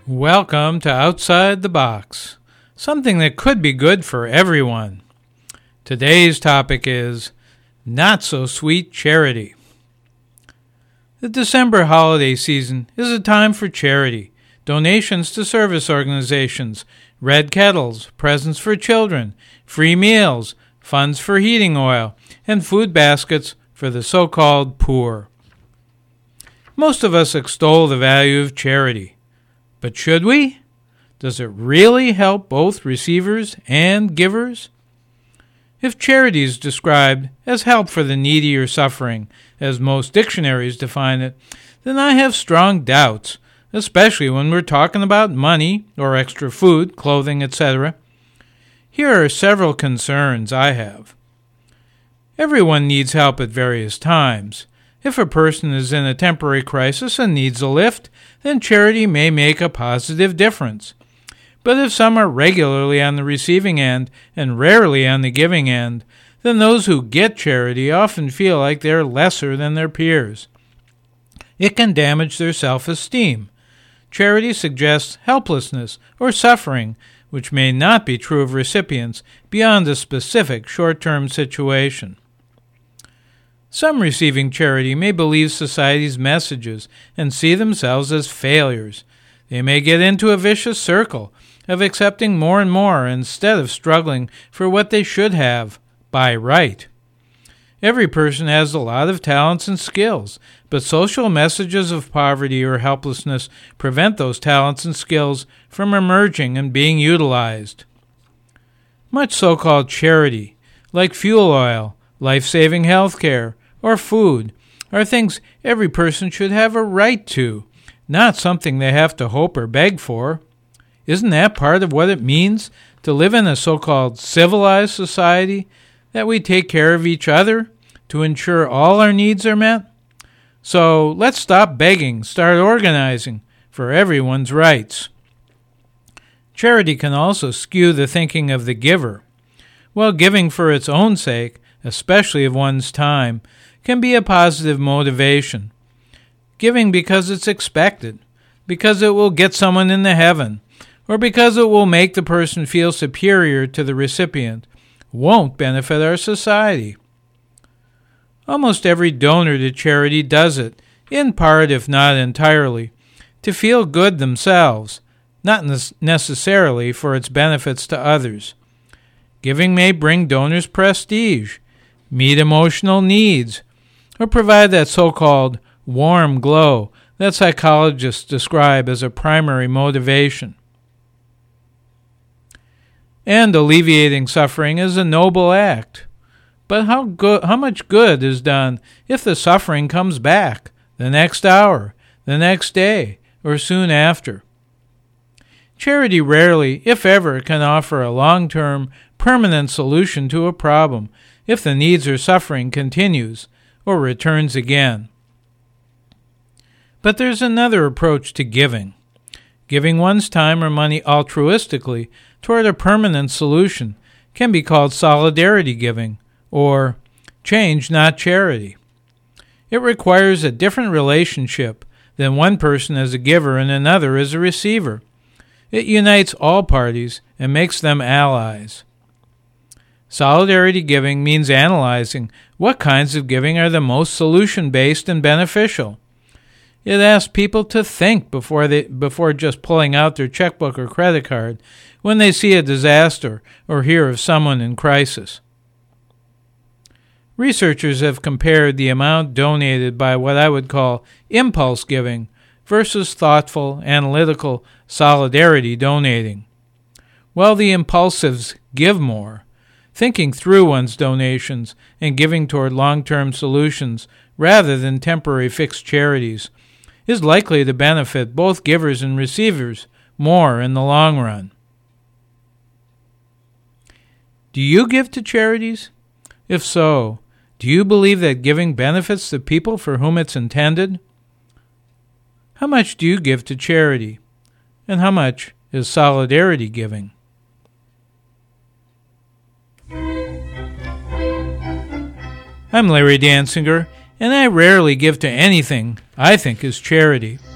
Welcome to Outside the Box, something that could be good for everyone. Today's topic is Not So Sweet Charity. The December holiday season is a time for charity, donations to service organizations, red kettles, presents for children, free meals, funds for heating oil, and food baskets for the so-called poor. Most of us extol the value of charity. But should we? Does it really help both receivers and givers? If charity is described as help for the needy or suffering, as most dictionaries define it, then I have strong doubts, especially when we're talking about money or extra food, clothing, etc. Here are several concerns I have. Everyone needs help at various times. If a person is in a temporary crisis and needs a lift, then charity may make a positive difference. But if some are regularly on the receiving end and rarely on the giving end, then those who get charity often feel like they're lesser than their peers. It can damage their self-esteem. Charity suggests helplessness or suffering, which may not be true of recipients beyond a specific short-term situation. Some receiving charity may believe society's messages and see themselves as failures. They may get into a vicious circle of accepting more and more instead of struggling for what they should have by right. Every person has a lot of talents and skills, but social messages of poverty or helplessness prevent those talents and skills from emerging and being utilized. Much so-called charity, like fuel oil, life-saving health care, or food, are things every person should have a right to, not something they have to hope or beg for. Isn't that part of what it means to live in a so-called civilized society, that we take care of each other to ensure all our needs are met? So let's stop begging, start organizing for everyone's rights. Charity can also skew the thinking of the giver. While giving for its own sake, especially of one's time, can be a positive motivation. Giving because it's expected, because it will get someone into heaven, or because it will make the person feel superior to the recipient, won't benefit our society. Almost every donor to charity does it, in part if not entirely, to feel good themselves, not necessarily for its benefits to others. Giving may bring donors prestige, meet emotional needs, or provide that so-called warm glow that psychologists describe as a primary motivation. And alleviating suffering is a noble act. But how much good is done if the suffering comes back the next hour, the next day, or soon after? Charity rarely, if ever, can offer a long-term, permanent solution to a problem if the needs or suffering continues or returns again. But there's another approach to giving. Giving one's time or money altruistically toward a permanent solution can be called solidarity giving, or change, not charity. It requires a different relationship than one person as a giver and another as a receiver. It unites all parties and makes them allies. Solidarity giving means analyzing what kinds of giving are the most solution-based and beneficial. It asks people to think before just pulling out their checkbook or credit card when they see a disaster or hear of someone in crisis. Researchers have compared the amount donated by what I would call impulse giving versus thoughtful, analytical solidarity donating. While the impulsives give more, thinking through one's donations and giving toward long-term solutions rather than temporary fixed charities is likely to benefit both givers and receivers more in the long run. Do you give to charities? If so, do you believe that giving benefits the people for whom it's intended? How much do you give to charity? And how much is solidarity giving? I'm Larry Dansinger, and I rarely give to anything I think is charity.